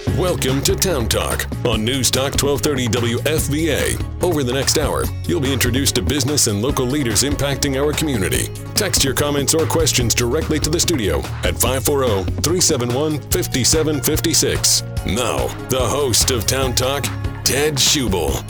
Welcome to Town Talk on News Talk 1230 WFVA. Over the next hour, you'll be introduced to business and local leaders impacting our community. Text your comments or questions directly to the studio at 540-371-5756. Now, the host of Town Talk, Ted Schubel.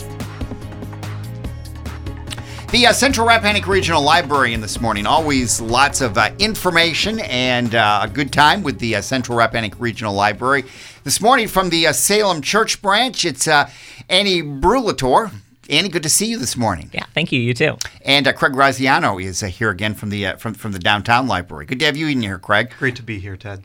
The Central Rappahannock Regional Library in this morning. Always lots of information and a good time with the Central Rappahannock Regional Library. This morning from the Salem Church branch, it's Annie Brulator. Annie, good to see you this morning. Yeah, thank you. You too. And Craig Graziano is here again from the from the downtown library. Good to have you in here, Craig. Great to be here, Ted.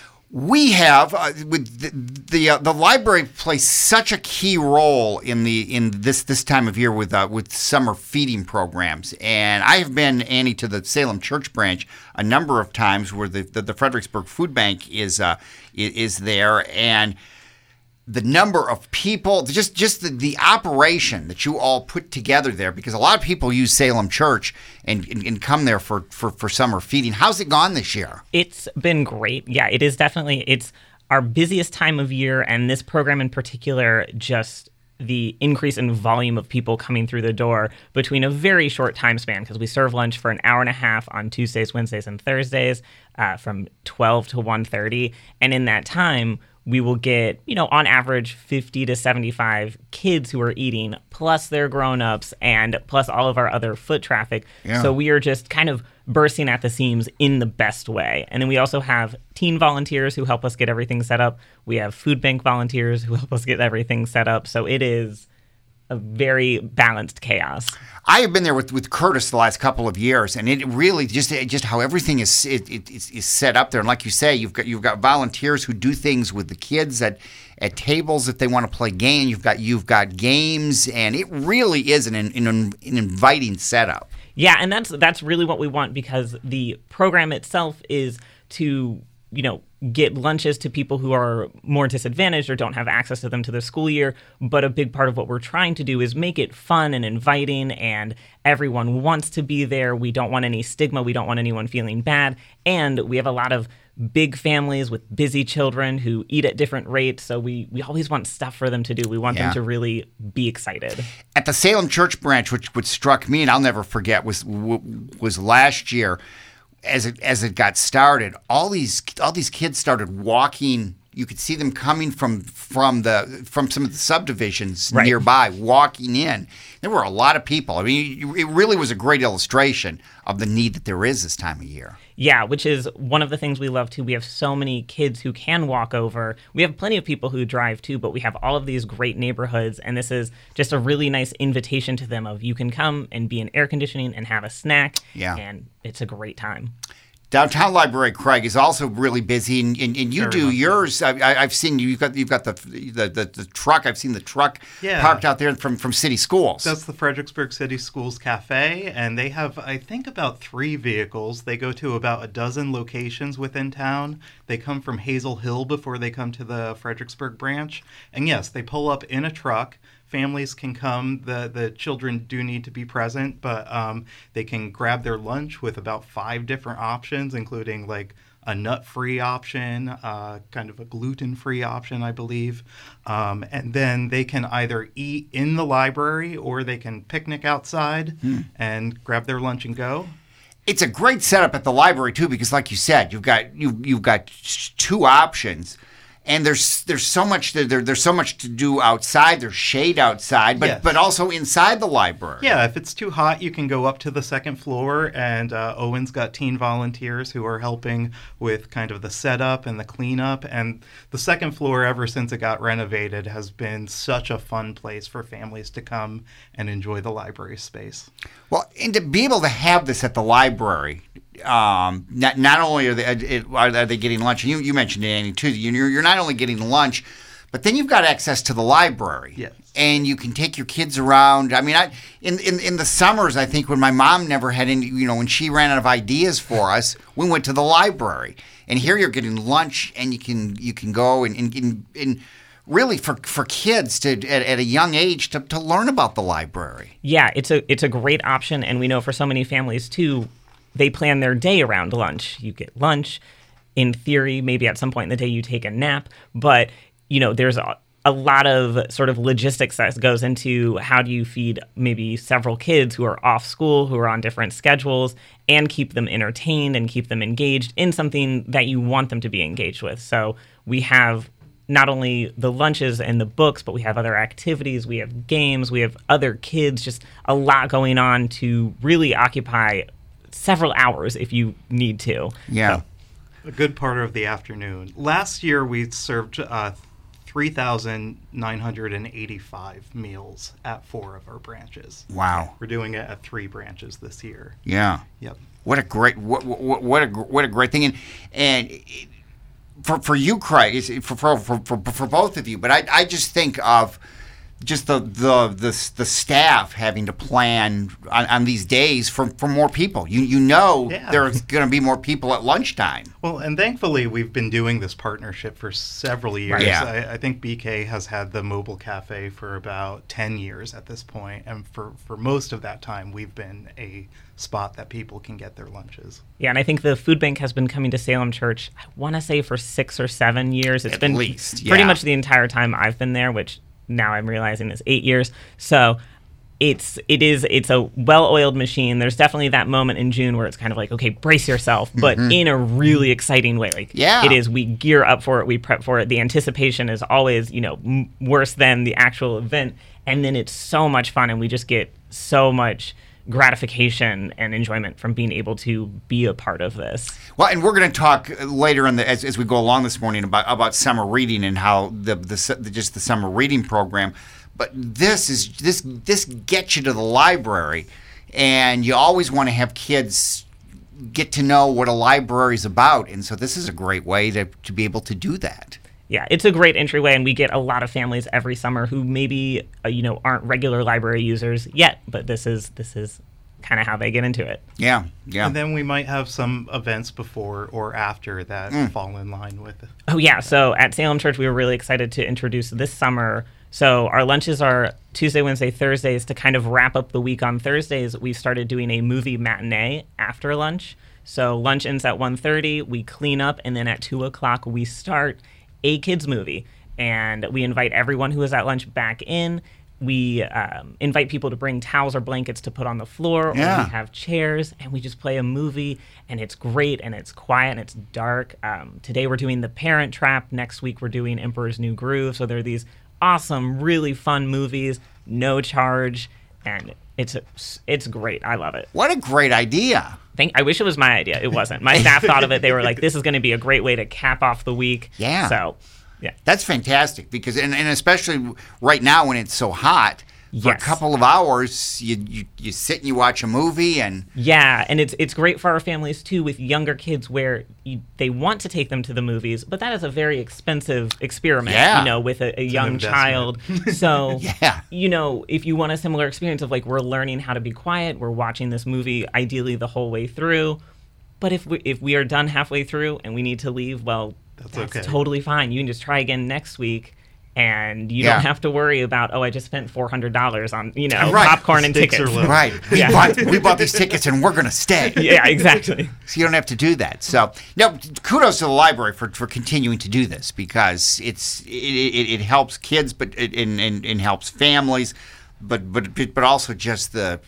We have with the library plays such a key role in this time of year with summer feeding programs, and I have been, Annie, to the Salem Church branch a number of times where the Fredericksburg Food Bank is there, and the number of people, just the operation that you all put together there, because a lot of people use Salem Church and come there for summer feeding. How's it gone this year? It's been great. Yeah, it is definitely. It's our busiest time of year, and this program in particular, just the increase in volume of people coming through the door between a very short time span, because we serve lunch for an hour and a half on Tuesdays, Wednesdays, and Thursdays from 12 to 1:30. And in that time, we will get, on average, 50 to 75 kids who are eating, plus their grown-ups, and plus all of our other foot traffic. Yeah. So we are just kind of bursting at the seams in the best way. And then we also have teen volunteers who help us get everything set up. We have food bank volunteers who help us get everything set up. So it is a very balanced chaos. I have been there with Curtis the last couple of years, and it really just how everything is set up there. And like you say, you've got volunteers who do things with the kids at tables if they want to play games. You've got games, and it really is an inviting setup. Yeah, and that's really what we want, because the program itself is to get lunches to people who are more disadvantaged or don't have access to them to the school year. But a big part of what we're trying to do is make it fun and inviting, and everyone wants to be there. We don't want any stigma. We don't want anyone feeling bad. And we have a lot of big families with busy children who eat at different rates. So we always want stuff for them to do. We want them to really be excited. At the Salem Church branch, which struck me and I'll never forget, was last year. As it got started, all these kids started walking. You could see them coming from some of the subdivisions nearby, walking in. There were a lot of people. I mean, it really was a great illustration of the need that there is this time of year. Yeah, which is one of the things we love too. We have so many kids who can walk over. We have plenty of people who drive too, but we have all of these great neighborhoods, and this is just a really nice invitation to them of you can come and be in air conditioning and have a snack, and it's a great time. Downtown Library, Craig, is also really busy, and you very do yours. I've seen you've got the truck. I've seen the truck parked out there from City Schools. That's the Fredericksburg City Schools Cafe, and they have, I think, about 3 vehicles. They go to about a dozen locations within town. They come from Hazel Hill before they come to the Fredericksburg branch, and yes, they pull up in a truck. Families can come. The children do need to be present, but they can grab their lunch with about 5 different options, including like a nut-free option, kind of a gluten-free option, I believe. And then they can either eat in the library or they can picnic outside and grab their lunch and go. It's a great setup at the library too, because like you said, you've got 2 options. And there's so much there's so much to do outside. There's shade outside, but also inside the library. Yeah, if it's too hot, you can go up to the 2nd floor, and Owen's got teen volunteers who are helping with kind of the setup and the cleanup. And the 2nd floor, ever since it got renovated, has been such a fun place for families to come and enjoy the library space. Well, and to be able to have this at the library. Not only are they getting lunch, and you mentioned it, Annie, too. You're not only getting lunch, but then you've got access to the library. Yes. And you can take your kids around. I mean, in the summers, I think when my mom never had any, when she ran out of ideas for us, we went to the library. And here you're getting lunch, and you can go and really for kids to at a young age to learn about the library. Yeah, it's a great option, and we know for so many families too. They plan their day around lunch. You get lunch. In theory, maybe at some point in the day you take a nap. But there's a lot of sort of logistics that goes into how do you feed maybe several kids who are off school, who are on different schedules, and keep them entertained and keep them engaged in something that you want them to be engaged with. So we have not only the lunches and the books, but we have other activities, we have games, we have other kids, just a lot going on to really occupy several hours if you need to. Yeah. A good part of the afternoon. Last year we served 3,985 meals at 4 of our branches. Wow. We're doing it at 3 branches this year. Yeah. Yep. What a great great thing, and for you, Craig, for both of you. But I just think of just the staff having to plan on these days for more people. There's going to be more people at lunchtime. Well, and thankfully we've been doing this partnership for several years. Right. Yeah. I think BK has had the mobile cafe for about 10 years at this point, and for most of that time we've been a spot that people can get their lunches. Yeah, and I think the food bank has been coming to Salem Church, I want to say, for 6 or 7 years. It's been pretty much the entire time I've been there, which now I'm realizing is 8 years. So it's a well-oiled machine. There's definitely that moment in June where it's kind of like, okay, brace yourself, but in a really exciting way. Like, it is, we gear up for it, we prep for it. The anticipation is always, worse than the actual event. And then it's so much fun, and we just get so much gratification and enjoyment from being able to be a part of this. Well, and we're going to talk later as we go along this morning about summer reading and how the summer reading program. But this gets you to the library, and you always want to have kids get to know what a library is about, and so this is a great way to be able to do that. Yeah, it's a great entryway, and we get a lot of families every summer who maybe aren't regular library users yet, but this is kind of how they get into it. Yeah. And then we might have some events before or after that fall in line with it. Oh yeah, so at Salem Church we were really excited to introduce this summer. So our lunches are Tuesday, Wednesday, Thursdays. To kind of wrap up the week on Thursdays, we started doing a movie matinee after lunch. So lunch ends at 1:30, we clean up, and then at 2 o'clock we start a kids movie, and we invite everyone who is at lunch back in. We invite people to bring towels or blankets to put on the floor, or we have chairs, and we just play a movie, and it's great, and it's quiet, and it's dark. Today we're doing The Parent Trap. Next week we're doing Emperor's New Groove. So there are these awesome, really fun movies, no charge, and it's great. I love it. What a great idea. I wish it was my idea. It wasn't. My staff thought of it. They were like, this is going to be a great way to cap off the week. Yeah. So, yeah. That's fantastic because, and especially right now when it's so hot, for a couple of hours, you sit and you watch a movie. And it's great for our families, too, with younger kids where they want to take them to the movies, but that is a very expensive experiment, with a young child. So, if you want a similar experience of, like, we're learning how to be quiet, we're watching this movie ideally the whole way through, but if we are done halfway through and we need to leave, well, that's okay. Totally fine. You can just try again next week. And you don't have to worry about, I just spent $400 on, popcorn and tickets. Right. We bought these tickets and we're going to stay. Yeah, exactly. So you don't have to do that. So, no, kudos to the library for continuing to do this because it helps kids, but it helps families, but also just to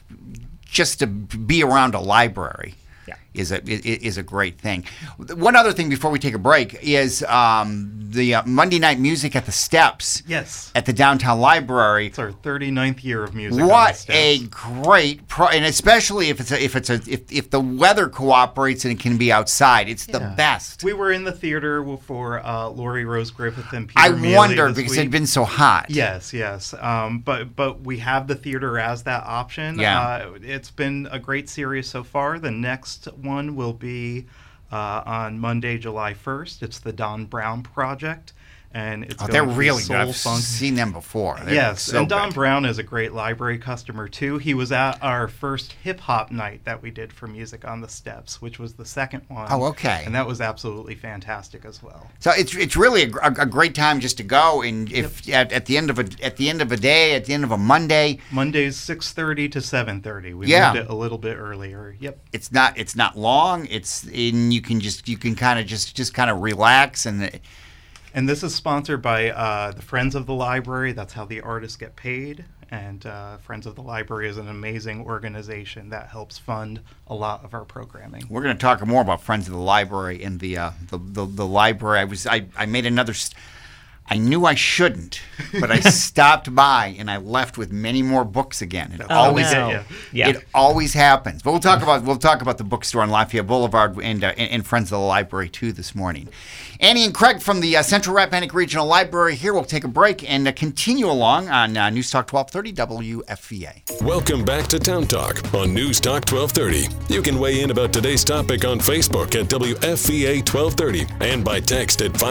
be around a library. Is a great thing. One other thing before we take a break is the Monday night music at the Steps. Yes. At the downtown library. It's our 39th year of music. What a great and especially if the weather cooperates and it can be outside, it's the best. We were in the theater for Lori Rose Griffith and Peter I Mealy wondered because it had been so hot. Yes. But we have the theater as that option. Yeah. It's been a great series so far. The next one will be on Monday, July 1st. It's the Don Brown Project, and it's they're really good. I've seen them before. And Don Brown is a great library customer too. He was at our first hip hop night that we did for Music on the Steps, which was the second one. Oh, okay. And that was absolutely fantastic as well. So it's really a great time just to go, and if at the end of a day, at the end of a Monday. Monday's 6:30 to 7:30. We moved it a little bit earlier. Yep. It's not long. You can kind of relax and. And this is sponsored by the Friends of the Library. That's how the artists get paid. And Friends of the Library is an amazing organization that helps fund a lot of our programming. We're going to talk more about Friends of the Library and the library. I made another. I knew I shouldn't, but I stopped by and I left with many more books again. It it always happens. But we'll talk about the bookstore on Lafayette Boulevard and Friends of the Library too this morning. Annie and Craig from the Central Rappahannock Regional Library here. We'll take a break and continue along on News Talk 1230 WFVA. Welcome back to Town Talk on News Talk 1230. You can weigh in about today's topic on Facebook at WFVA 1230 and by text at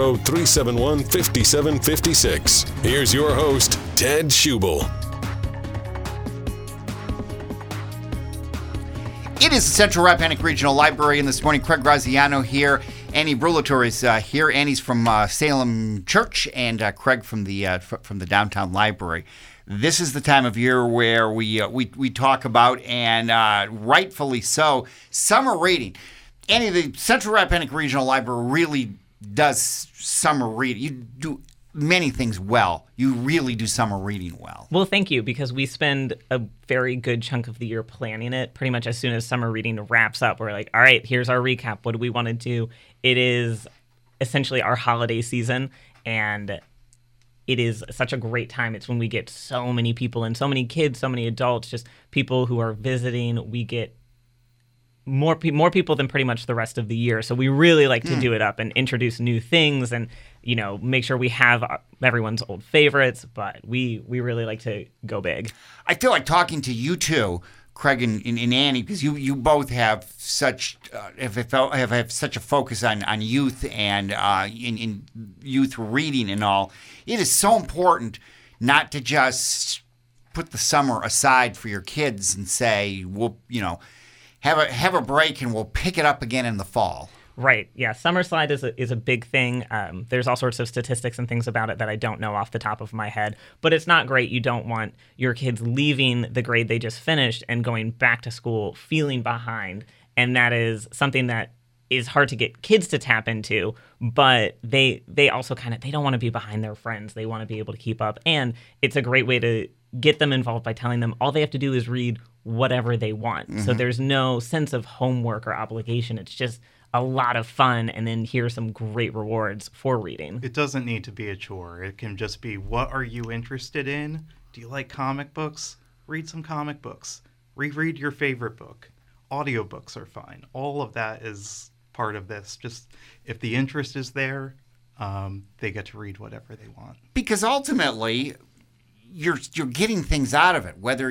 540-371-5756. Here's your host, Ted Schubel. It is the Central Rappahannock Regional Library, and this morning Craig Graziano here. Annie Brulator is here. Annie's from Salem Church, and Craig from the Downtown Library. This is the time of year where we talk about, and rightfully so, summer reading. Annie, the Central Rappahannock Regional Library really does summer reading. You do many things well. You really do summer reading well. Well, thank you, because we spend a very good chunk of the year planning it. Pretty much as soon as summer reading wraps up, we're like, all right, here's our recap. What do we want to do? It is essentially our holiday season, and it is such a great time. It's when we get so many people and so many kids, so many adults, just people who are visiting. We get more people than pretty much the rest of the year. So we really like to do it up and introduce new things and, make sure we have everyone's old favorites. But we really like to go big. I feel like talking to you two, Craig and Annie, because you both have such have such a focus on youth and in youth reading and all. It is so important not to just put the summer aside for your kids and say, we'll have a break and we'll pick it up again in the fall. Right. Yeah. Summer slide is a big thing. There's all sorts of statistics and things about it that I don't know off the top of my head, but it's not great. You don't want your kids leaving the grade they just finished and going back to school feeling behind. And that is something that is hard to get kids to tap into, but they also they don't want to be behind their friends. They want to be able to keep up. And it's a great way to get them involved by telling them all they have to do is read whatever they want. Mm-hmm. So there's no sense of homework or obligation. It's just a lot of fun, and then here's some great rewards for reading. It doesn't need to be a chore. It can just be, what are you interested in? Do you like comic books? Read some comic books. Reread your favorite book. Audiobooks are fine. All of that is part of this. Just if the interest is there, they get to read whatever they want. Because ultimately, you're getting things out of it, whether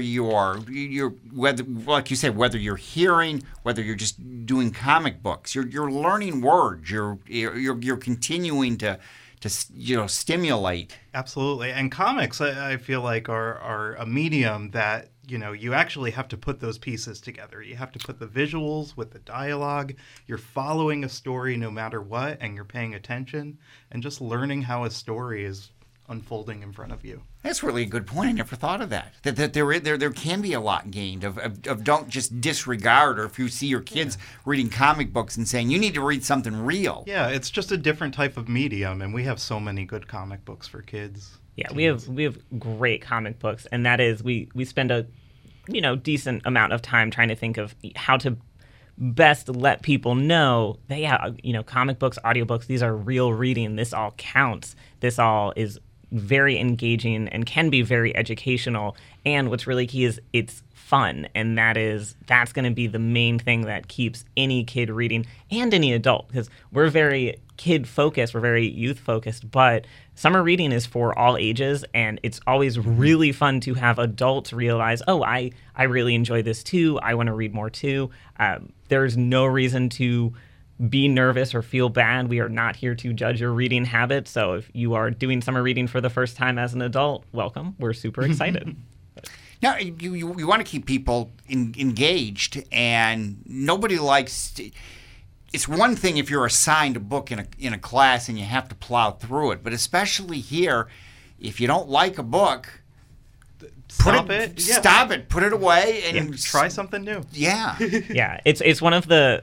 like you say, whether you're hearing, whether you're just doing comic books, you're learning words, you're continuing to stimulate. Absolutely. And comics, I feel like are a medium that you actually have to put those pieces together. You have to put the visuals with the dialogue. You're following a story no matter what, and you're paying attention and just learning how a story is unfolding in front of you. That's really a good point. I never thought of that. That there can be a lot gained of don't just disregard, or if you see your kids reading comic books and saying you need to read something real. Yeah, it's just a different type of medium, and we have so many good comic books for kids. Yeah, we have great comic books, and that is we spend a decent amount of time trying to think of how to best let people know that comic books, audiobooks, these are real reading. This all counts. This all is very engaging and can be very educational. And what's really key is it's fun, and that's going to be the main thing that keeps any kid reading, and any adult, because we're very kid focused, we're very youth focused, but summer reading is for all ages, and it's always really fun to have adults realize, I really enjoy this too, I want to read more too. There's no reason to be nervous or feel bad. We are not here to judge your reading habits. So if you are doing summer reading for the first time as an adult, welcome. We're super excited. Now, you want to keep people engaged, and nobody likes it's one thing if you're assigned a book in a class and you have to plow through it, but especially here, if you don't like a book, stop it, put it away, and try something new. Yeah. Yeah, it's one of the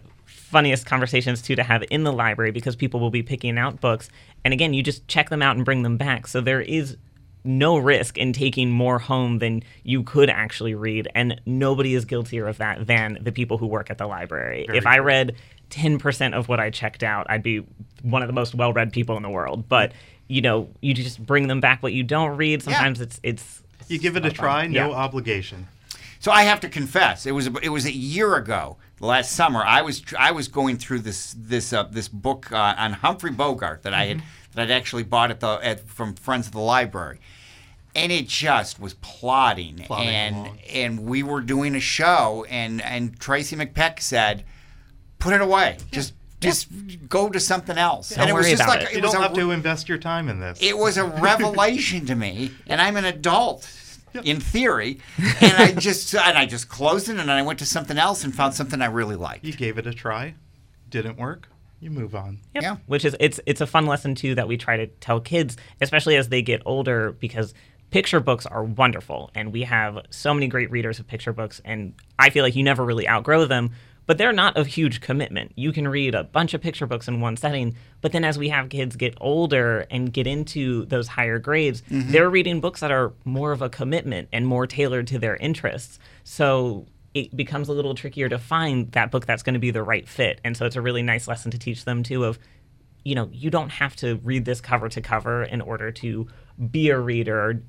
funniest conversations too to have in the library, because people will be picking out books, and again, you just check them out and bring them back. So there is no risk in taking more home than you could actually read, and nobody is guiltier of that than the people who work at the library. If I read 10% of what I checked out, I'd be one of the most well-read people in the world. But you just bring them back what you don't read. Sometimes it's you give it a try, no obligation. So I have to confess, it was a year ago, last summer. I was going through this book on Humphrey Bogart that I'd actually bought from Friends of the Library, and it just was plodding and we were doing a show, and Tracy McPeck said, "Put it away, just go to something else." And it was just like you don't have to invest your time in this. It was a revelation to me, and I'm an adult. In theory, and I just closed it, and I went to something else and found something I really liked. You gave it a try, didn't work, you move on. Yep. Yeah, which is it's a fun lesson too that we try to tell kids, especially as they get older, because picture books are wonderful, and we have so many great readers of picture books, and I feel like you never really outgrow them. But they're not a huge commitment. You can read a bunch of picture books in one setting, but then as we have kids get older and get into those higher grades, they're reading books that are more of a commitment and more tailored to their interests. So it becomes a little trickier to find that book that's going to be the right fit. And so it's a really nice lesson to teach them too of, you don't have to read this cover to cover in order to be a reader,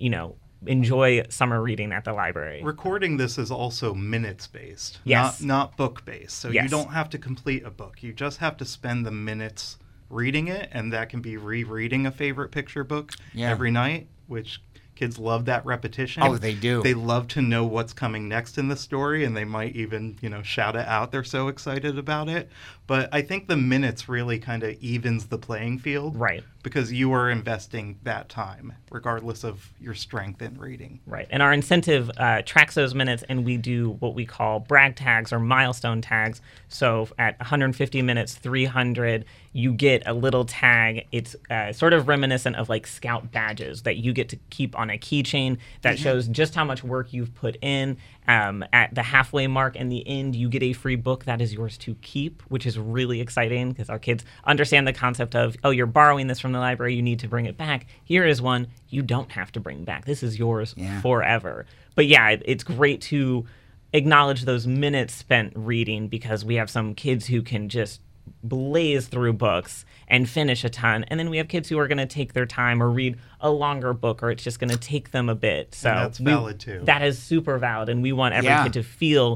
enjoy summer reading at the library. Recording this is also minutes based, yes. not book based. So yes. You don't have to complete a book. You just have to spend the minutes reading it, and that can be rereading a favorite picture book every night, which kids love that repetition. Oh, they do. They love to know what's coming next in the story, and they might even, shout it out. They're so excited about it. But I think the minutes really kind of evens the playing field. Right. Because you are investing that time, regardless of your strength in reading. Right. And our incentive tracks those minutes, and we do what we call brag tags or milestone tags. So at 150 minutes, 300, you get a little tag. It's sort of reminiscent of like Scout badges that you get to keep on a keychain that shows just how much work you've put in. At the halfway mark and the end, you get a free book that is yours to keep, which is really exciting because our kids understand the concept of, oh, you're borrowing this from the library, you need to bring it back. Here is one you don't have to bring back. This is yours forever. But yeah, it's great to acknowledge those minutes spent reading, because we have some kids who can just blaze through books and finish a ton, and then we have kids who are going to take their time or read a longer book, or it's just going to take them a bit. So and that's valid too. That is super valid, and we want every kid to feel,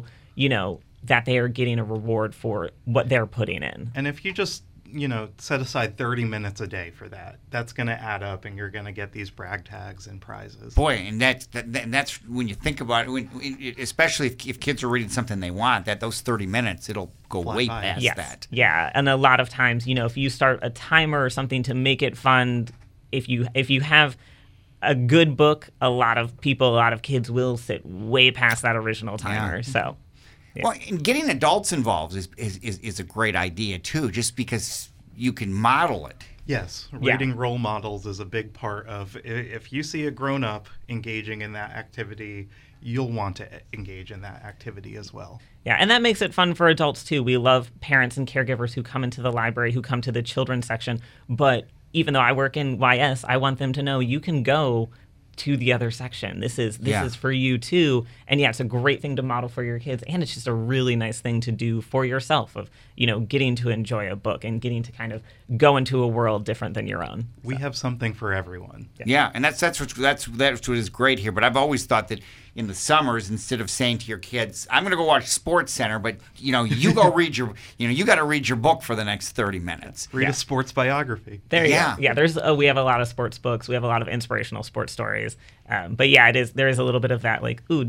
that they are getting a reward for what they're putting in. And if you just set aside 30 minutes a day for that, that's going to add up, and you're going to get these brag tags and prizes. Boy, and that's when you think about it, especially if kids are reading something they want, that those 30 minutes, it'll go way past that. Yeah, and a lot of times, if you start a timer or something to make it fun, if you have a good book, a lot of kids will sit way past that original timer. So. Yeah. Well, and getting adults involved is a great idea too, just because you can model it. Yes, reading role models is a big part of, if you see a grown-up engaging in that activity, you'll want to engage in that activity as well. Yeah, and that makes it fun for adults too. We love parents and caregivers who come into the library, who come to the children's section, but even though I work in YS, I want them to know you can go to the other section. This is for you too. And it's a great thing to model for your kids, and it's just a really nice thing to do for yourself of, getting to enjoy a book and getting to kind of go into a world different than your own. We have something for everyone. Yeah, and that's what is great here. But I've always thought that in the summers, instead of saying to your kids, I'm going to go watch Sports Center, but you go read you got to read your book for the next 30 minutes. Read a sports biography. There you go. Yeah, we have a lot of sports books. We have a lot of inspirational sports stories. But yeah, there is a little bit of that, like, ooh,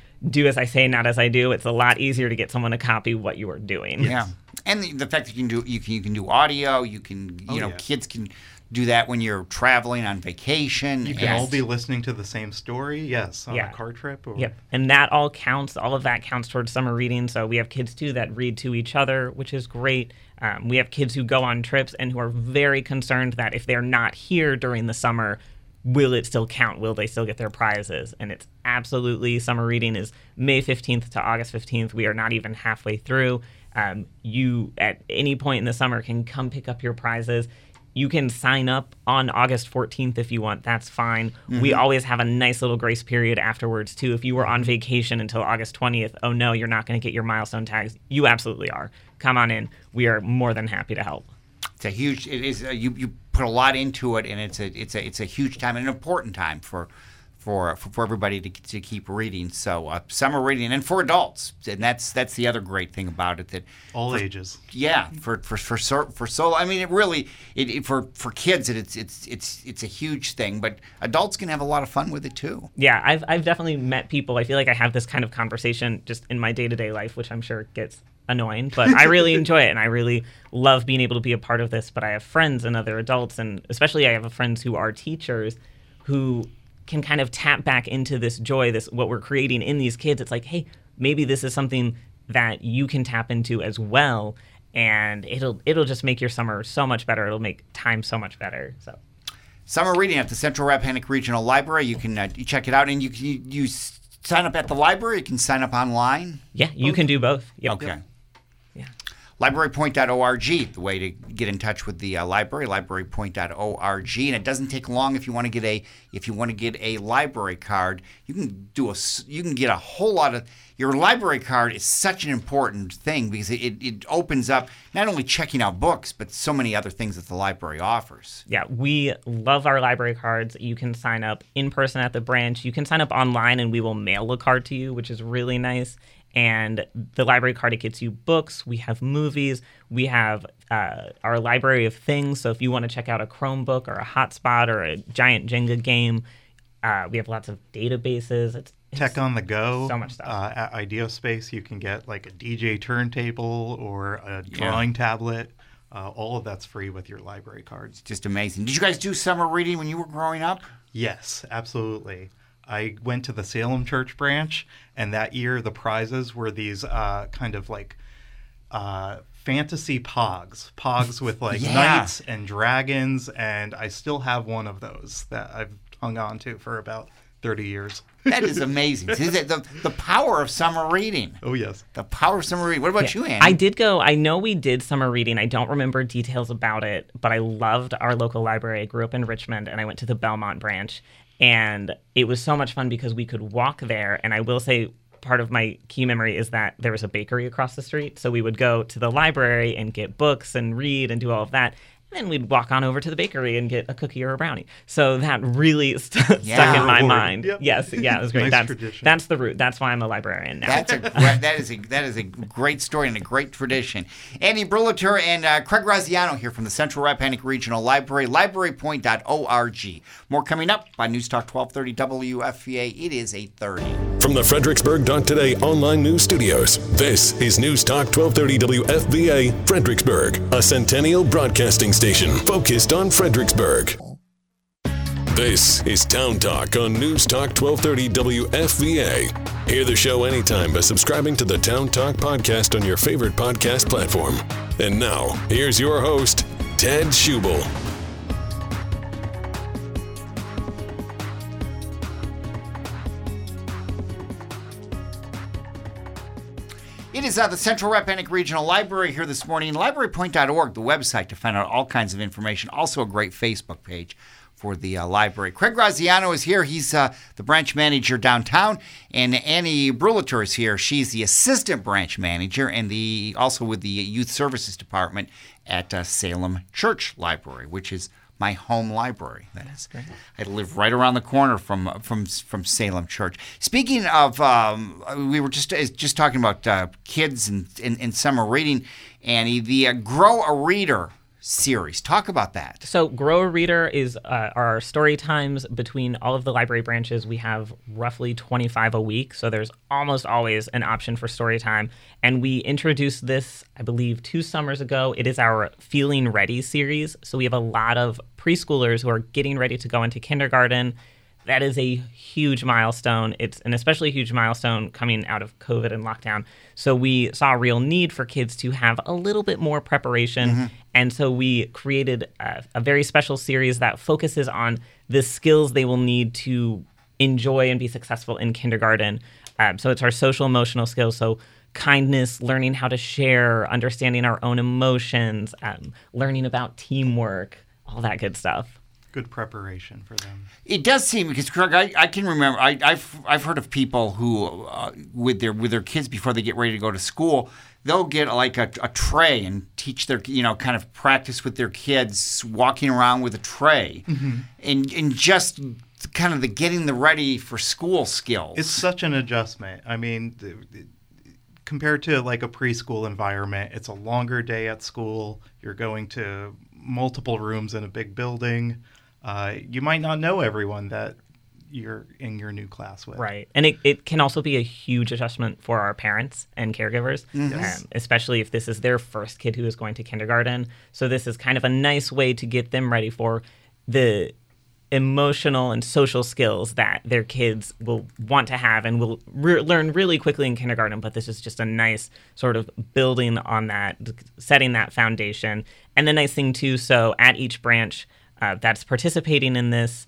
do as I say, not as I do. It's a lot easier to get someone to copy what you are doing. Yeah, and the fact that you can do audio, kids can do that when you're traveling on vacation. You can all be listening to the same story, on a car trip. Yep, and that all counts. All of that counts towards summer reading. So we have kids, too, that read to each other, which is great. We have kids who go on trips and who are very concerned that if they're not here during the summer, will it still count? Will they still get their prizes? And it's absolutely, summer reading is May 15th to August 15th. We are not even halfway through. You, at any point in the summer, can come pick up your prizes. You can sign up on August 14th if you want. That's fine. We always have a nice little grace period afterwards, too. If you were on vacation until August 20th, oh no, you're not going to get your milestone tags. You absolutely are. Come on in. We are more than happy to help. It's a huge. It is. You put a lot into it, and it's a huge time, and an important time for everybody to keep reading. So summer reading, and for adults, and that's the other great thing about it, that all ages. Yeah, for so I mean, it really for kids it's a huge thing, but adults can have a lot of fun with it too. Yeah, I've definitely met people. I feel like I have this kind of conversation just in my day-to-day life, which I'm sure gets annoying, but I really enjoy it, and I really love being able to be a part of this. But I have friends and other adults, and especially I have friends who are teachers who can kind of tap back into this joy, this what we're creating in these kids. It's like, hey, maybe this is something that you can tap into as well, and it'll just make your summer so much better. It'll make time so much better. So, summer reading at the Central Rappahannock Regional Library. You can you check it out, and you sign up at the library. You can sign up online. Yeah, you can do both. Yep. Okay. Yeah. LibraryPoint.org, the way to get in touch with the library. LibraryPoint.org, and it doesn't take long if you want to get a library card. You can get a whole lot of. Your library card is such an important thing because it opens up not only checking out books, but so many other things that the library offers. Yeah, we love our library cards. You can sign up in person at the branch. You can sign up online, and we will mail a card to you, which is really nice. And the library card, it gets you books. We have movies. We have our library of things. So if you want to check out a Chromebook or a hotspot or a giant Jenga game, we have lots of databases. It's Tech on the go. So much stuff. At IdeaSpace, you can get like a DJ turntable or a drawing tablet. All of that's free with your library cards. Just amazing. Did you guys do summer reading when you were growing up? Yes, absolutely. I went to the Salem Church branch, and that year the prizes were these kind of like fantasy pogs with like knights and dragons, and I still have one of those that I've hung on to for about 30 years. That is amazing. The power of summer reading. Oh, yes. The power of summer reading. What about you, Annie? I did go. I know we did summer reading. I don't remember details about it, but I loved our local library. I grew up in Richmond, and I went to the Belmont branch. And it was so much fun because we could walk there. And I will say part of my key memory is that there was a bakery across the street. So we would go to the library and get books and read and do all of that. And then we'd walk on over to the bakery and get a cookie or a brownie. So that really stuck in my mind. Yep. Yes, yeah, it was great. Nice tradition. That's the root. That's why I'm a librarian now. That is a great story and a great tradition. Annie Brullater and Craig Graziano here from the Central Rappahannock Regional Library, LibraryPoint.org. More coming up by News Talk 1230 WFVA. It is 8:30. From the Fredericksburg.Today online news studios, this is News Talk 1230 WFVA, Fredericksburg, a centennial broadcasting station focused on Fredericksburg. This is Town Talk on News Talk 1230 WFVA. Hear the show anytime by subscribing to the Town Talk podcast on your favorite podcast platform. And now, here's your host, Ted Schubel. It is the Central Rappahannock Regional Library here this morning. LibraryPoint.org, the website to find out all kinds of information. Also a great Facebook page for the library. Craig Graziano is here. He's the branch manager downtown. And Annie Brullater is here. She's the assistant branch manager and also with the Youth Services Department at Salem Church Library, which is my home library. That is, I live right around the corner from Salem Church. Speaking of, we were just talking about kids and summer reading, Annie. The Grow a Reader series. Talk about that. So Grow a Reader is our story times between all of the library branches. We have roughly 25 a week, so there's almost always an option for story time. And we introduced this, I believe, 2 summers ago. It is our Feeling Ready series. So we have a lot of preschoolers who are getting ready to go into kindergarten. That is a huge milestone. It's an especially huge milestone coming out of COVID and lockdown. So we saw a real need for kids to have a little bit more preparation. Mm-hmm. And so we created a very special series that focuses on the skills they will need to enjoy and be successful in kindergarten. So it's our social emotional skills. So kindness, learning how to share, understanding our own emotions, learning about teamwork, all that good stuff. Good preparation for them. It does seem, because Craig, I can remember, I've heard of people who with their kids before they get ready to go to school, they'll get like a tray and teach their, kind of practice with their kids walking around with a tray, and just kind of the getting the ready for school skills. It's such an adjustment. I mean, compared to like a preschool environment, it's a longer day at school. You're going to multiple rooms in a big building. You might not know everyone that you're in your new class with. Right. And it can also be a huge adjustment for our parents and caregivers, especially if this is their first kid who is going to kindergarten. So this is kind of a nice way to get them ready for the emotional and social skills that their kids will want to have and will learn really quickly in kindergarten. But this is just a nice sort of building on that, setting that foundation. And the nice thing, too, so at each branch that's participating in this,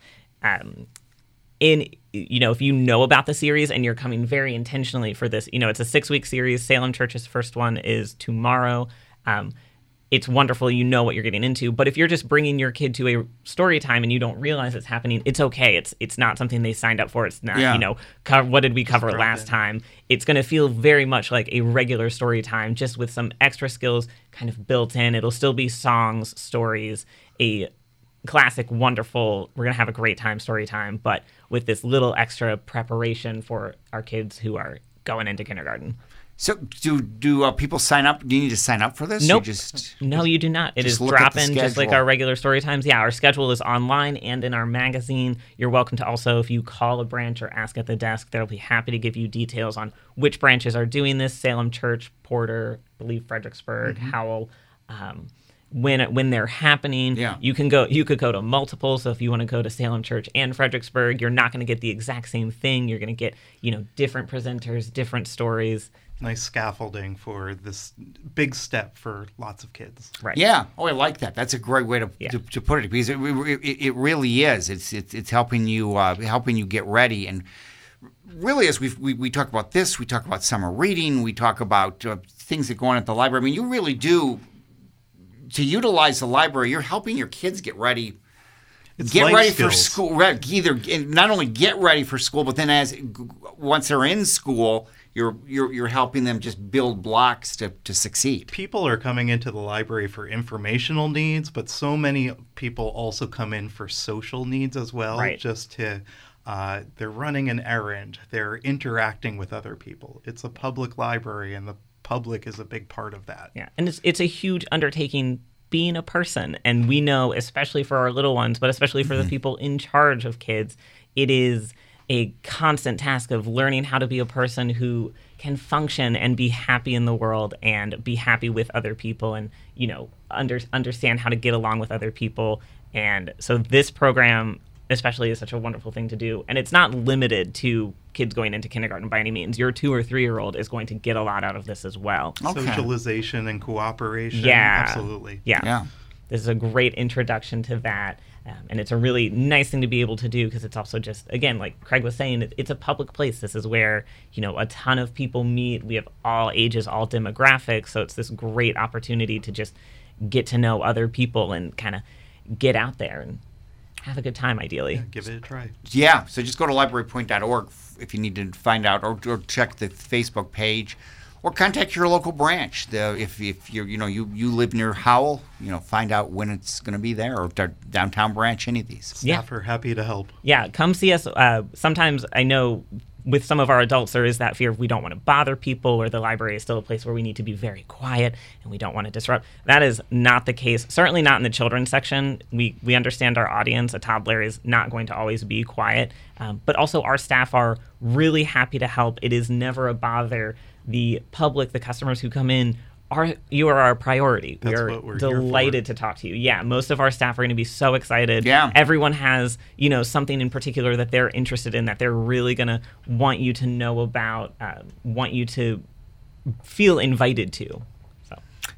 if you know about the series and you're coming very intentionally for this, it's a 6-week series. Salem Church's first one is tomorrow. It's wonderful. You know what you're getting into. But if you're just bringing your kid to a story time and you don't realize it's happening, it's okay. It's not something they signed up for. It's not, what did we cover last time? It's going to feel very much like a regular story time, just with some extra skills kind of built in. It'll still be songs, stories, a classic, wonderful, we're going to have a great time story time, but with this little extra preparation for our kids who are going into kindergarten. So do people sign up? Do you need to sign up for this? Nope. No, you do not. It is drop-in, just like our regular story times. Yeah, our schedule is online and in our magazine. You're welcome to also, if you call a branch or ask at the desk, they'll be happy to give you details on which branches are doing this. Salem Church, Porter, I believe Fredericksburg, Howell. When they're happening, you could go to multiple. So if you want to go to Salem Church and Fredericksburg, you're not going to get the exact same thing. You're going to get, different presenters, different stories. Nice scaffolding for this big step for lots of kids. Right. Yeah. Oh, I like that. That's a great way to put it, because it really is. It's helping you get ready. And really, as we talk about this, we talk about summer reading, we talk about things that go on at the library. I mean, you really do. To utilize the library, you're helping your kids get ready. Get ready for school. Either not only get ready for school, but then once they're in school, you're helping them just build blocks to succeed. People are coming into the library for informational needs, but so many people also come in for social needs as well. Right. Just to they're running an errand, they're interacting with other people. It's a public library, and the public is a big part of that. Yeah, and it's a huge undertaking being a person, and we know, especially for our little ones, but especially for the people in charge of kids, it is a constant task of learning how to be a person who can function and be happy in the world and be happy with other people, and understand how to get along with other people. And so this program especially is such a wonderful thing to do. And it's not limited to kids going into kindergarten by any means. Your 2 or 3-year-old is going to get a lot out of this as well. Okay. Socialization and cooperation. Yeah. Absolutely. Yeah. This is a great introduction to that. And it's a really nice thing to be able to do, because it's also just, again, like Craig was saying, it's a public place. This is where, a ton of people meet. We have all ages, all demographics. So it's this great opportunity to just get to know other people and kind of get out there and have a good time, ideally. Yeah, give it a try. Yeah, so just go to librarypoint.org if you need to find out, or check the Facebook page, or contact your local branch. If you live near Howell, find out when it's going to be there, or downtown branch, any of these. Staff are happy to help. Yeah, come see us. Sometimes I know with some of our adults there is that fear of we don't want to bother people, or the library is still a place where we need to be very quiet and we don't want to disrupt. That is not the case. Certainly not in the children's section. We understand our audience. A toddler is not going to always be quiet, but also our staff are really happy to help. It is never a bother. The public, the customers who come in, you are our priority. We're delighted to talk to you. Yeah, most of our staff are going to be so excited. Yeah. Everyone has, something in particular that they're interested in, that they're really going to want you to know about, want you to feel invited to. So.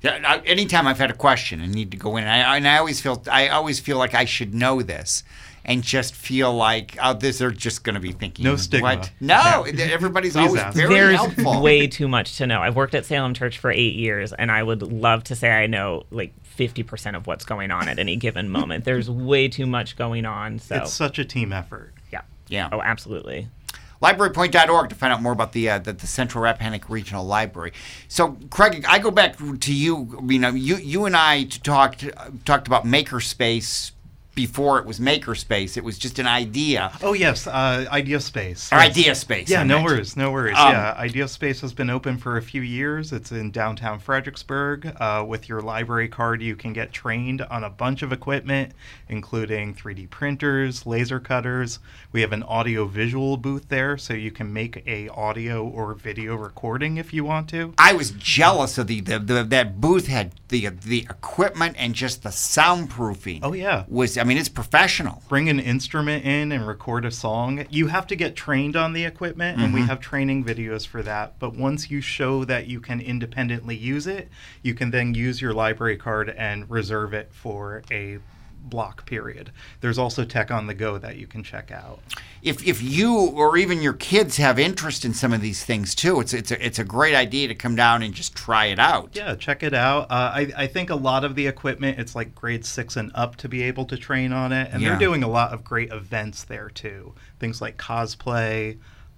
Yeah, anytime I've had a question and need to go in, and I always feel like I should know this, and just feel like they're just going to be thinking No stigma. What? No, everybody's Please always ask. very There's helpful. way too much to know. I've worked at Salem Church for 8 years, and I would love to say I know like 50% of what's going on at any given moment. There's way too much going on. So It's such a team effort. Yeah. Oh, absolutely. LibraryPoint.org to find out more about the Central Rappahannock Regional Library. So, Craig, I go back to you. You and I talked about Makerspace before it was Makerspace. It was just an idea. Oh, yes, IdeaSpace. Or Yes. IdeaSpace. Yeah, I no meant. worries. Yeah, IdeaSpace has been open for a few years. It's in downtown Fredericksburg. With your library card, you can get trained on a bunch of equipment, including 3D printers, laser cutters. We have an audio-visual booth there, so you can make a audio or video recording if you want to. I was jealous of that booth had the equipment and just the soundproofing. Oh, yeah. It's professional. Bring an instrument in and record a song. You have to get trained on the equipment, and we have training videos for that. But once you show that you can independently use it, you can then use your library card and reserve it for a block period. There's also Tech on the Go that you can check out. If you or even your kids have interest in some of these things too, it's a great idea to come down and just try it out. Yeah, check it out. I think a lot of the equipment, it's like grade 6 and up to be able to train on it. And Yeah. they're doing a lot of great events there too. Things like cosplay,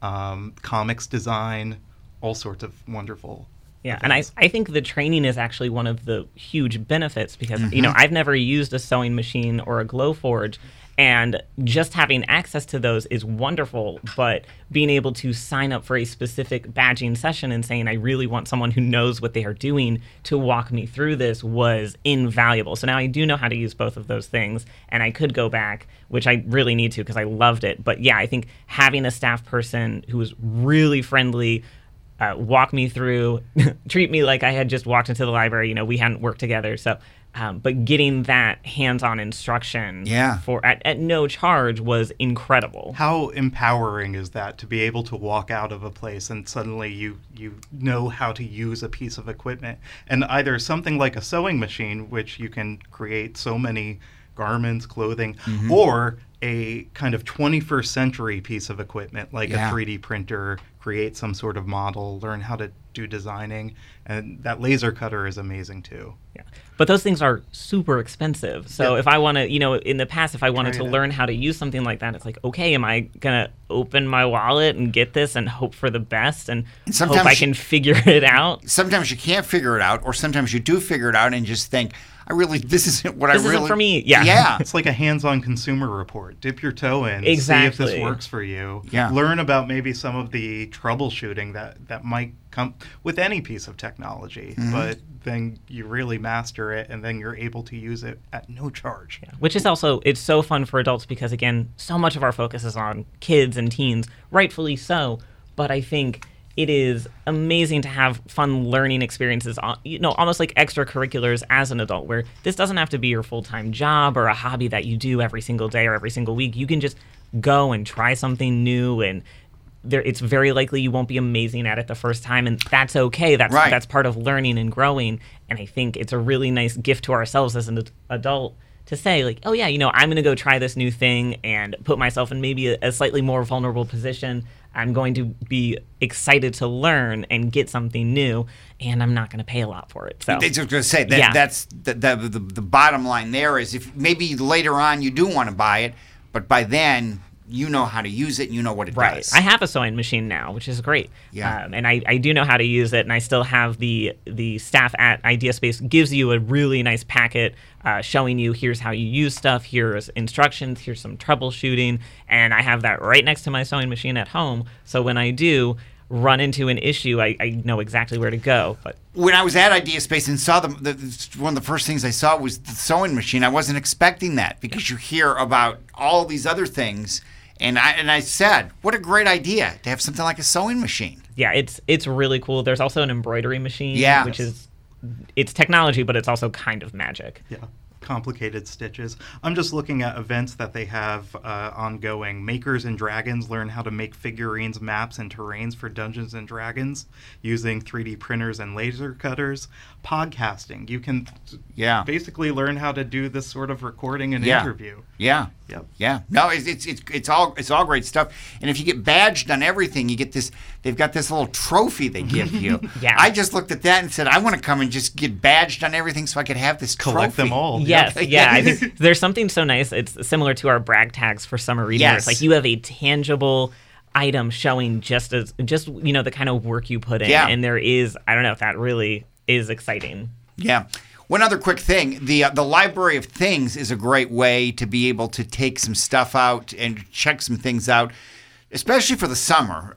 comics design, all sorts of wonderful Yeah, events. and I think the training is actually one of the huge benefits because, I've never used a sewing machine or a Glowforge, and just having access to those is wonderful, but being able to sign up for a specific badging session and saying, I really want someone who knows what they are doing to walk me through this was invaluable. So now I do know how to use both of those things, and I could go back, which I really need to because I loved it. But yeah, I think having a staff person who was really friendly, walk me through, treat me like I had just walked into the library. We hadn't worked together. So, but getting that hands-on instruction for at no charge was incredible. How empowering is that to be able to walk out of a place and suddenly you know how to use a piece of equipment, and either something like a sewing machine, which you can create so many garments, clothing, or a kind of 21st century piece of equipment like a 3D printer, create some sort of model, learn how to do designing, and that laser cutter is amazing too. Yeah. But those things are super expensive. So if I want to, in the past, if I wanted to learn how to use something like that, it's like, okay, am I going to open my wallet and get this and hope for the best and hope I can figure it out? Sometimes you can't figure it out, or sometimes you do figure it out and just think, this isn't what This isn't for me. Yeah. Yeah. It's like a hands-on consumer report. Dip your toe in, Exactly. see if this works for you. Yeah. Learn about maybe some of the troubleshooting that might come with any piece of technology, but then you really master it, and then you're able to use it at no charge. Yeah. Which is also, it's so fun for adults because, again, so much of our focus is on kids and teens, rightfully so, but I think it is amazing to have fun learning experiences, almost like extracurriculars as an adult, where this doesn't have to be your full-time job or a hobby that you do every single day or every single week. You can just go and try something new, and it's very likely you won't be amazing at it the first time, and that's okay. That's part of learning and growing, and I think it's a really nice gift to ourselves as an adult to say, like, oh yeah, I'm going to go try this new thing and put myself in maybe a slightly more vulnerable position. I'm going to be excited to learn and get something new, and I'm not going to pay a lot for it. So I was just going to say that's the bottom line. There is, if maybe later on you do want to buy it, but by then you know how to use it and you know what it does. I have a sewing machine now, which is great. Yeah. And I do know how to use it, and I still have the staff at IdeaSpace gives you a really nice packet showing you here's how you use stuff, here's instructions, here's some troubleshooting, and I have that right next to my sewing machine at home. So when I do run into an issue, I know exactly where to go. But when I was at IdeaSpace and saw one of the first things I saw was the sewing machine, I wasn't expecting that because you hear about all these other things. And I said, what a great idea to have something like a sewing machine. Yeah, it's really cool. There's also an embroidery machine, Yeah. which is, it's technology, but it's also kind of magic. Yeah. complicated stitches. I'm just looking at events that they have ongoing. Makers and Dragons learn how to make figurines, maps, and terrains for Dungeons and Dragons using 3D printers and laser cutters. Podcasting. You can basically learn how to do this sort of recording and interview. Yeah. Yep. Yeah. No, it's all great stuff. And if you get badged on everything, you get this. They've got this little trophy they give you. Yeah. I just looked at that and said, I want to come and just get badged on everything so I could have this Collect trophy. them all. Yes, yeah. I think there's something so nice. It's similar to our brag tags for summer reading. Yes. It's like you have a tangible item showing just the kind of work you put in. Yeah. And there is, I don't know if that really is exciting. Yeah. One other quick thing, the Library of Things is a great way to be able to take some stuff out and check some things out, especially for the summer.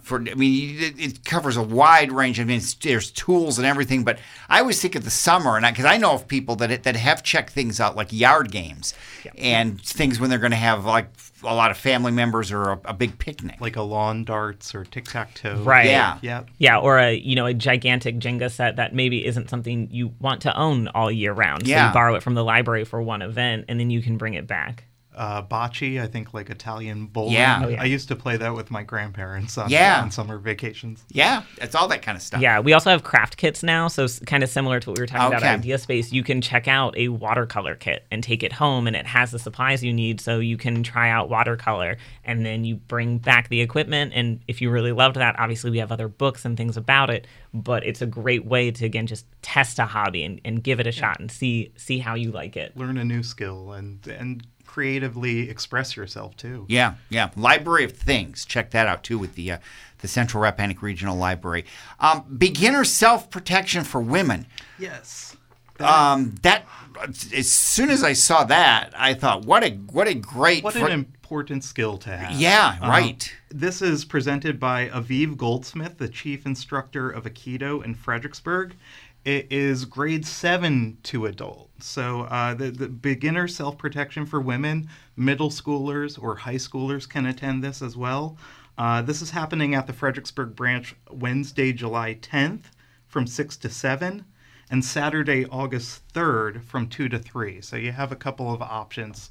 It covers a wide range. I mean, there's tools and everything, but I always think of the summer, and because I know of people that have checked things out, like yard games and things when they're going to have like a lot of family members or a big picnic, Like a lawn darts or tic-tac-toe. Right. Yeah. Yeah. Yeah, or a gigantic Jenga set that maybe isn't something you want to own all year round. Yeah. So you borrow it from the library for one event, and then you can bring it back. Bocce, I think, like Italian bowling. Yeah. Oh, yeah. I used to play that with my grandparents on summer vacations. Yeah, it's all that kind of stuff. Yeah, we also have craft kits now, so kind of similar to what we were talking about Okay. at Idea Space. You can check out a watercolor kit and take it home, and it has the supplies you need, so you can try out watercolor, and then you bring back the equipment, and if you really loved that, obviously we have other books and things about it, but it's a great way to, again, just test a hobby and give it a shot and see how you like it. Learn a new skill and creatively express yourself too. Yeah. Library of Things. Check that out too with the Central Rappahannock Regional Library. Beginner self-protection for women. Yes. That as soon as I saw that, I thought, what a great. What an important skill to have. Yeah, right. This is presented by Aviv Goldsmith, the chief instructor of Aikido in Fredericksburg. It is grade 7 to adult. So the beginner self-protection for women, middle schoolers or high schoolers can attend this as well. This is happening at the Fredericksburg branch Wednesday, July 10th from 6 to 7 and Saturday, August 3rd from 2 to 3. So you have a couple of options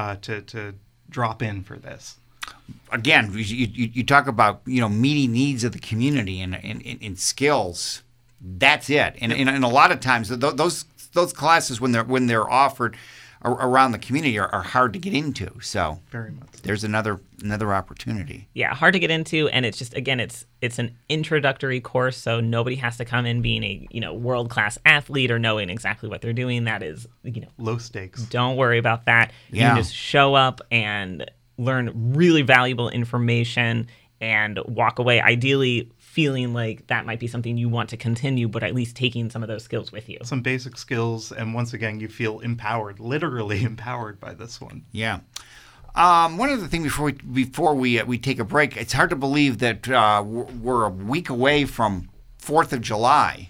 to drop in for this. Again, you talk about meeting needs of the community and skills. That's it. And a lot of times those classes when they're offered around the community are hard to get into. So Very much. there's another opportunity. Yeah, hard to get into, and it's just, again, it's an introductory course, so nobody has to come in being a world-class athlete or knowing exactly what they're doing. That is, Low stakes. don't worry about that. You Yeah. can just show up and learn really valuable information and walk away, ideally feeling like that might be something you want to continue, but at least taking some of those skills with you. Some basic skills, and once again, you feel empowered, literally empowered by this one. Yeah. One other thing before we take a break, it's hard to believe that we're a week away from 4th of July,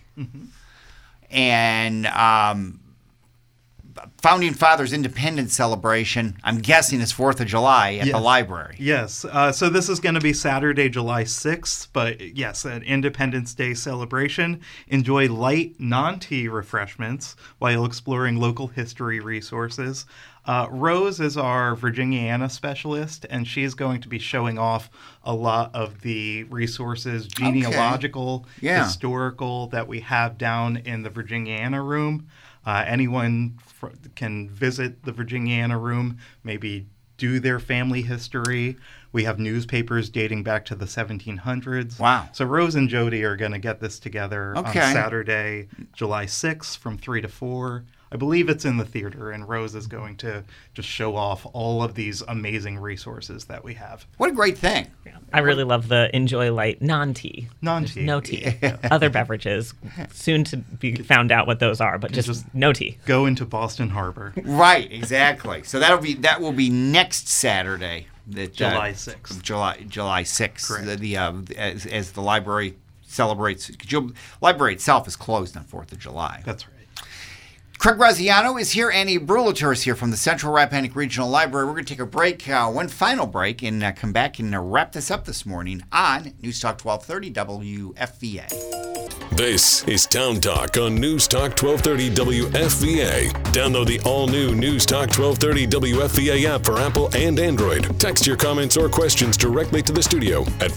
and Founding Fathers Independence Celebration. I'm guessing it's 4th of July at the library. Yes. So this is going to be Saturday, July 6th, but yes, an Independence Day celebration. Enjoy light, non-tea refreshments while exploring local history resources. Rose is our Virginiana specialist, and she's going to be showing off a lot of the resources, genealogical, historical, that we have down in the Virginiana room. Anyone can visit the Virginiana room, maybe do their family history. We have newspapers dating back to the 1700s. Wow. So Rose and Jody are going to get this together on Okay. Saturday, July 6th from 3 to 4. I believe it's in the theater, and Rose is going to just show off all of these amazing resources that we have. What a great thing. I really love the enjoy light non-tea. Non-tea. No tea. Other beverages. Soon to be found out what those are, but just no tea. Go into Boston Harbor. Right, exactly. So that will be next Saturday. July 6th. July 6th. Correct. As the library celebrates. Library itself is closed on 4th of July. That's right. Craig Graziano is here. Annie Brulator is here from the Central Rappahannock Regional Library. We're going to take a break, one final break, and come back and wrap this up this morning on News Talk 1230 WFVA. This is Town Talk on News Talk 1230 WFVA. Download the all-new News Talk 1230 WFVA app for Apple and Android. Text your comments or questions directly to the studio at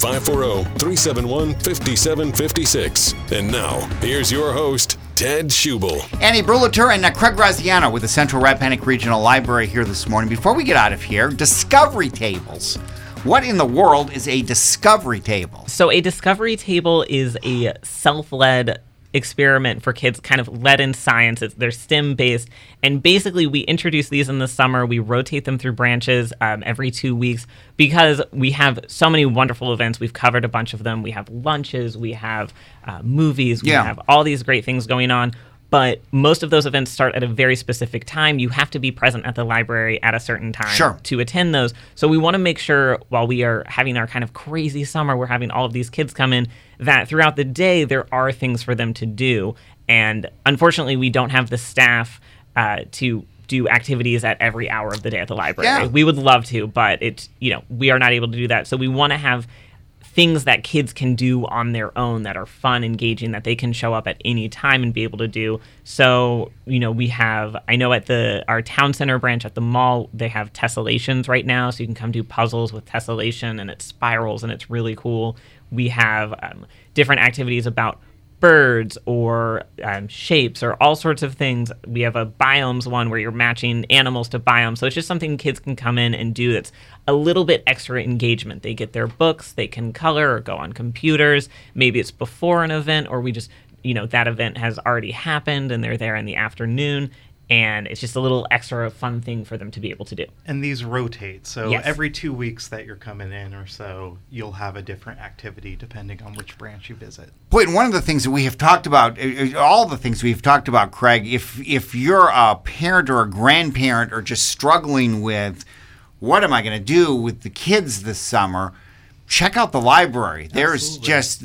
540-371-5756. And now, here's your host, Ted Schubel. Annie Brulator and Craig Graziano with the Central Rappahannock Regional Library here this morning. Before we get out of here, discovery tables. What in the world is a discovery table? So a discovery table is a self-led experiment for kids, kind of led in science. They're STEM-based. And basically, we introduce these in the summer. We rotate them through branches every 2 weeks because we have so many wonderful events. We've covered a bunch of them. We have lunches. We have movies. We have all these great things going on. But most of those events start at a very specific time. You have to be present at the library at a certain time to attend those. So we want to make sure while we are having our kind of crazy summer, we're having all of these kids come in, that throughout the day there are things for them to do. And unfortunately, we don't have the staff to do activities at every hour of the day at the library. Yeah. We would love to, but we are not able to do that. So we want to have things that kids can do on their own that are fun, engaging, that they can show up at any time and be able to do. So, we have, I know at our town center branch at the mall, they have tessellations right now. So you can come do puzzles with tessellation and it spirals and it's really cool. We have different activities about birds or shapes or all sorts of things. We have a biomes one where you're matching animals to biomes. So it's just something kids can come in and do that's a little bit extra engagement. They get their books, they can color or go on computers. Maybe it's before an event or we just, that event has already happened and they're there in the afternoon. And it's just a little extra fun thing for them to be able to do. And these rotate. So every 2 weeks that you're coming in or so, you'll have a different activity depending on which branch you visit. Boy, and one of the things that we have talked about, all the things we've talked about, Craig, if you're a parent or a grandparent or just struggling with what am I going to do with the kids this summer, check out the library. You've got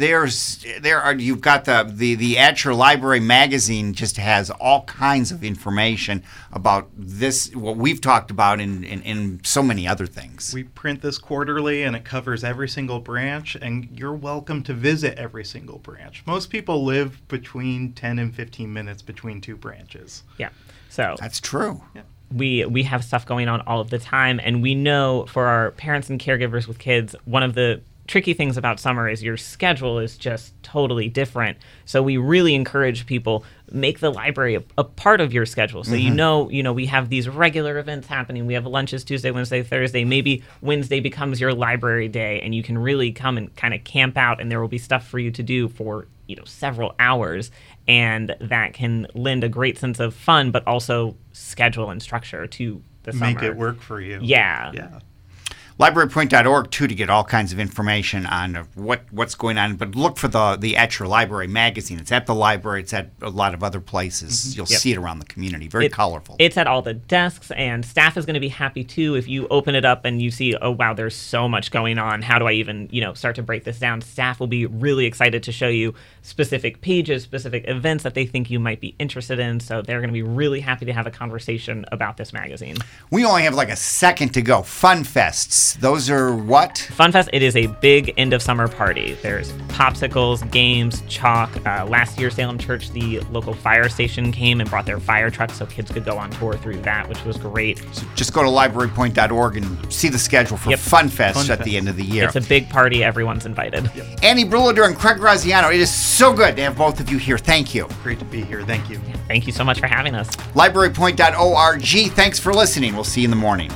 the At Your Library magazine just has all kinds of information about this, what we've talked about and so many other things. We print this quarterly and it covers every single branch and you're welcome to visit every single branch. Most people live between 10 and 15 minutes between two branches. Yeah. So that's true. Yeah. We have stuff going on all of the time, and we know for our parents and caregivers with kids, one of the tricky things about summer is your schedule is just totally different. So we really encourage people, make the library a part of your schedule. So we have these regular events happening. We have lunches Tuesday, Wednesday, Thursday. Maybe Wednesday becomes your library day, and you can really come and kind of camp out, and there will be stuff for you to do for several hours, and that can lend a great sense of fun, but also schedule and structure to the summer. Make it work for you. Yeah. LibraryPoint.org, too, to get all kinds of information on what's going on. But look for the At Your Library magazine. It's at the library. It's at a lot of other places. You'll see it around the community. Very colorful. It's at all the desks, and staff is going to be happy, too. If you open it up and you see, oh, wow, there's so much going on. How do I even, start to break this down? Staff will be really excited to show you specific pages, specific events that they think you might be interested in. So they're going to be really happy to have a conversation about this magazine. We only have like a second to go. Fun Fests. Those are what? Fun Fest, it is a big end of summer party. There's popsicles, games, chalk. Last year, Salem Church, the local fire station, came and brought their fire truck so kids could go on tour through that, which was great. So just go to librarypoint.org and see the schedule for Fun Fest at the end of the year. It's a big party. Everyone's invited. Annie Brulator and Craig Graziano, it is so good to have both of you here. Thank you. Great to be here. Thank you. Thank you so much for having us. Librarypoint.org. Thanks for listening. We'll see you in the morning.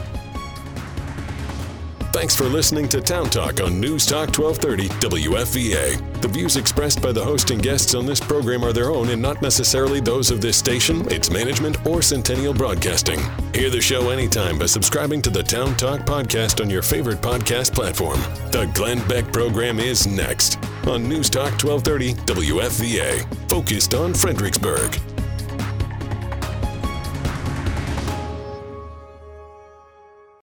Thanks for listening to Town Talk on News Talk 1230 WFVA. The views expressed by the host and guests on this program are their own and not necessarily those of this station, its management, or Centennial Broadcasting. Hear the show anytime by subscribing to the Town Talk podcast on your favorite podcast platform. The Glenn Beck program is next on News Talk 1230 WFVA, focused on Fredericksburg.